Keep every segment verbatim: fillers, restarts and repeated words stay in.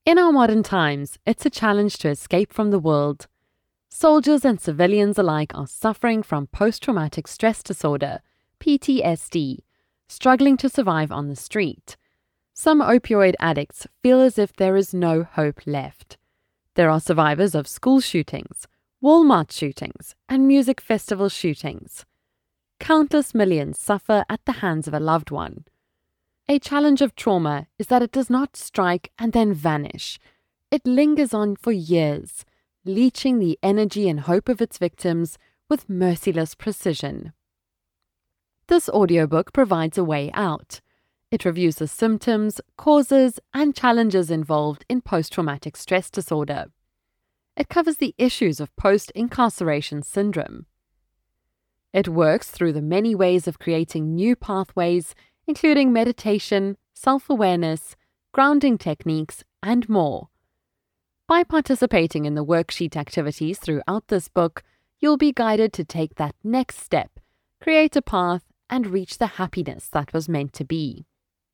In our modern times, it's a challenge to escape from the world. Soldiers and civilians alike are suffering from post-traumatic stress disorder, P T S D, struggling to survive on the street. Some opioid addicts feel as if there is no hope left. There are survivors of school shootings, Walmart shootings, and music festival shootings. Countless millions suffer at the hands of a loved one. A challenge of trauma is that it does not strike and then vanish. It lingers on for years, leeching the energy and hope of its victims with merciless precision. This audiobook provides a way out. It reviews the symptoms, causes, and challenges involved in post-traumatic stress disorder. It covers the issues of post-incarceration syndrome. It works through the many ways of creating new pathways, including meditation, self-awareness, grounding techniques, and more. By participating in the worksheet activities throughout this book, you'll be guided to take that next step, create a path, and reach the happiness that was meant to be.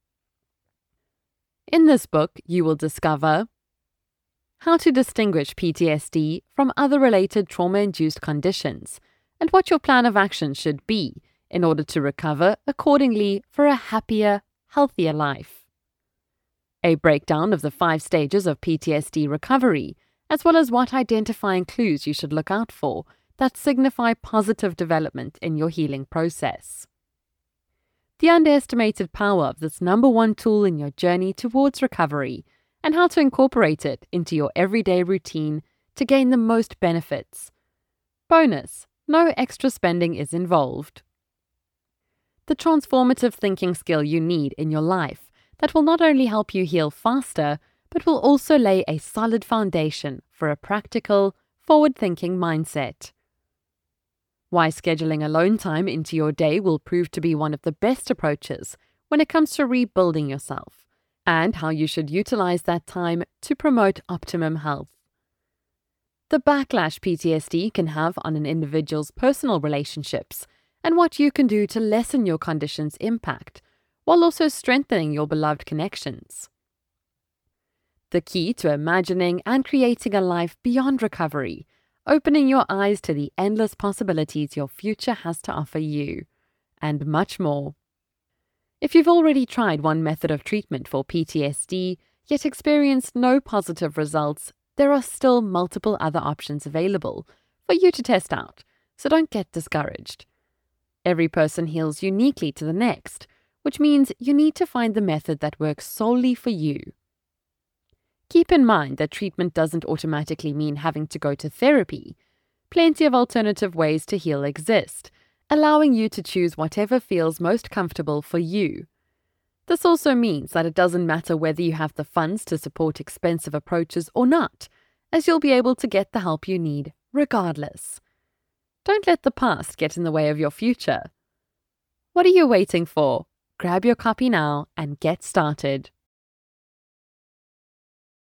In this book, you will discover how to distinguish P T S D from other related trauma-induced conditions, and what your plan of action should be in order to recover accordingly for a happier, healthier life. A breakdown of the five stages of P T S D recovery, as well as what identifying clues you should look out for that signify positive development in your healing process. The underestimated power of this number one tool in your journey towards recovery, and how to incorporate it into your everyday routine to gain the most benefits. Bonus: no extra spending is involved. The transformative thinking skill you need in your life that will not only help you heal faster, but will also lay a solid foundation for a practical, forward-thinking mindset. Why scheduling alone time into your day will prove to be one of the best approaches when it comes to rebuilding yourself, and how you should utilize that time to promote optimum health. The backlash P T S D can have on an individual's personal relationships, and what you can do to lessen your condition's impact, while also strengthening your beloved connections. The key to imagining and creating a life beyond recovery, opening your eyes to the endless possibilities your future has to offer you, and much more. If you've already tried one method of treatment for P T S D, yet experienced no positive results, there are still multiple other options available for you to test out, so don't get discouraged. Every person heals uniquely to the next, which means you need to find the method that works solely for you. Keep in mind that treatment doesn't automatically mean having to go to therapy. Plenty of alternative ways to heal exist, allowing you to choose whatever feels most comfortable for you. This also means that it doesn't matter whether you have the funds to support expensive approaches or not, as you'll be able to get the help you need regardless. Don't let the past get in the way of your future. What are you waiting for? Grab your copy now and get started.